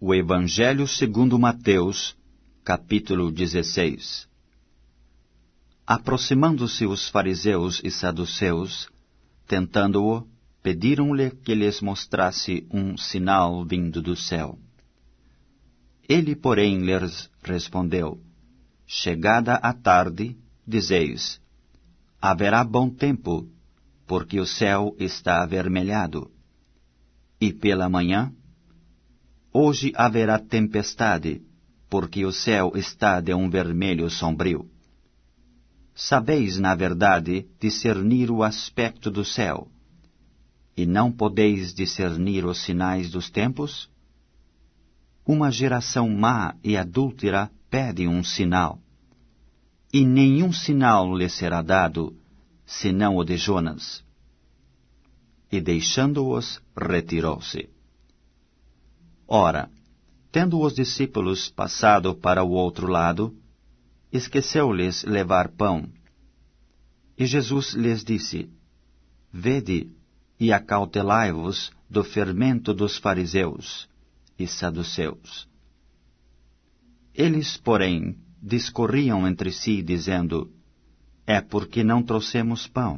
O Evangelho segundo Mateus, capítulo 16. Aproximando-se os fariseus e saduceus, tentando-o, pediram-lhe que lhes mostrasse um sinal vindo do céu. Ele, porém, lhes respondeu: Chegada a tarde, dizeis: haverá bom tempo, porque o céu está avermelhado. E pela manhã: hoje haverá tempestade, porque o céu está de um vermelho sombrio. Sabeis, na verdade, discernir o aspecto do céu, e não podeis discernir os sinais dos tempos? Uma geração má e adúltera pede um sinal, e nenhum sinal lhe será dado, senão o de Jonas. E deixando-os, retirou-se. Ora, tendo os discípulos passado para o outro lado, esqueceu-lhes levar pão. E Jesus lhes disse: Vede e acautelai-vos do fermento dos fariseus e saduceus. Eles, porém, discorriam entre si, dizendo: É porque não trouxemos pão.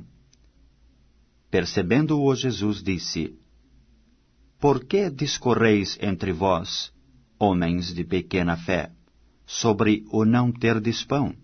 Percebendo-o, Jesus disse: Por que discorreis entre vós, homens de pequena fé, sobre o não terdes pão?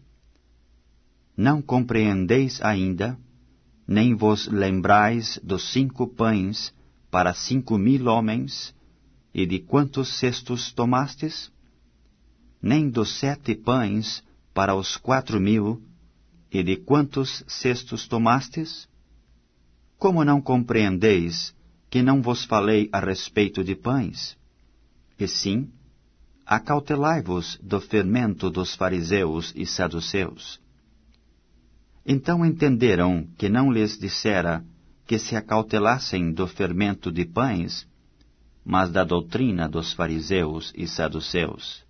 Não compreendeis ainda, nem vos lembrais dos 5 pães para 5.000 homens, e de quantos cestos tomastes? Nem dos 7 pães para os 4.000, e de quantos cestos tomastes? Como não compreendeis que não vos falei a respeito de pães? E sim, acautelai-vos do fermento dos fariseus e saduceus. Então entenderam que não lhes dissera que se acautelassem do fermento de pães, mas da doutrina dos fariseus e saduceus.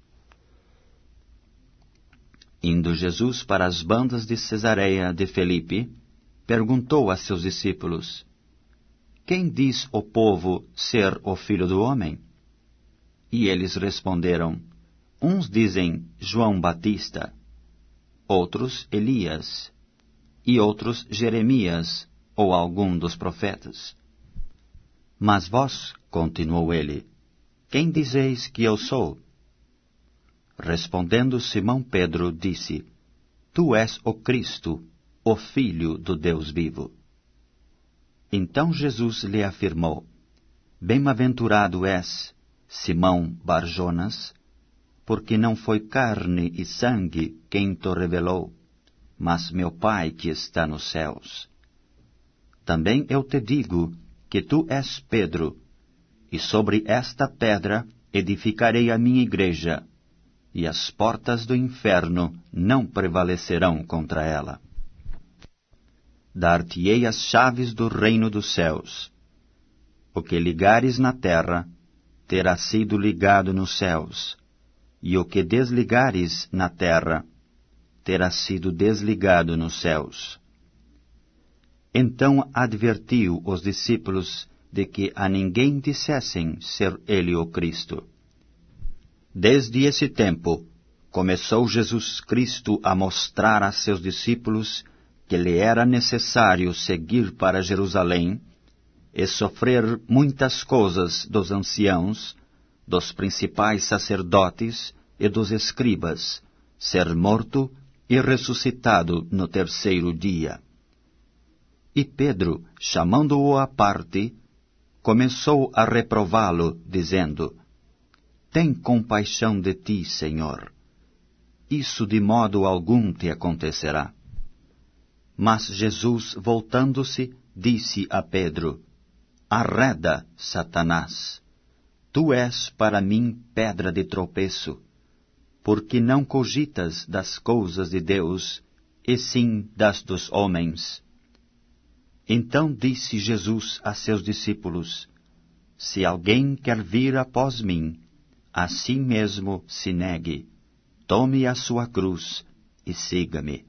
Indo Jesus para as bandas de Cesareia de Filipe, perguntou a seus discípulos: Quem diz o povo ser o Filho do Homem? E eles responderam: Uns dizem João Batista, outros Elias, e outros Jeremias, ou algum dos profetas. Mas vós, continuou ele, quem dizeis que eu sou? Respondendo Simão Pedro, disse: Tu és o Cristo, o Filho do Deus vivo. Então Jesus lhe afirmou: Bem-aventurado és, Simão Bar-Jonas, porque não foi carne e sangue quem te revelou, mas meu Pai que está nos céus. Também eu te digo que tu és Pedro, e sobre esta pedra edificarei a minha igreja, e as portas do inferno não prevalecerão contra ela. Dar-te-ei as chaves do reino dos céus. O que ligares na terra, terá sido ligado nos céus, e o que desligares na terra, terá sido desligado nos céus. Então advertiu os discípulos de que a ninguém dissessem ser ele o Cristo. Desde esse tempo, começou Jesus Cristo a mostrar a seus discípulos que lhe era necessário seguir para Jerusalém e sofrer muitas coisas dos anciãos, dos principais sacerdotes e dos escribas, ser morto e ressuscitado no 3º dia. E Pedro, chamando-o à parte, começou a reprová-lo, dizendo: Tem compaixão de ti, Senhor. Isso de modo algum te acontecerá. Mas Jesus, voltando-se, disse a Pedro: Arreda, Satanás! Tu és para mim pedra de tropeço, porque não cogitas das coisas de Deus, e sim das dos homens. Então disse Jesus a seus discípulos: Se alguém quer vir após mim, a si mesmo se negue, tome a sua cruz e siga-me.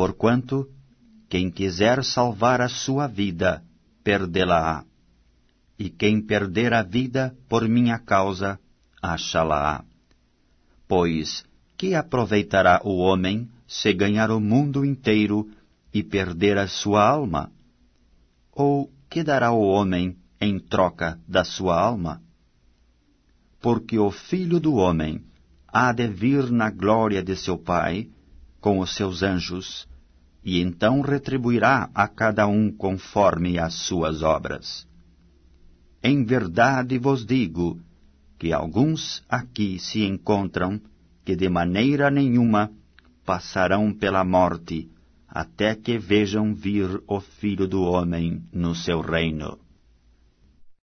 Porquanto, quem quiser salvar a sua vida, perdê-la-á. e quem perder a vida por minha causa, achá-la-á. Pois, que aproveitará o homem se ganhar o mundo inteiro e perder a sua alma? Ou que dará o homem em troca da sua alma? Porque o Filho do Homem há de vir na glória de seu Pai, com os seus anjos, e então retribuirá a cada um conforme as suas obras. Em verdade vos digo que alguns aqui se encontram que de maneira nenhuma passarão pela morte, até que vejam vir o Filho do Homem no seu reino.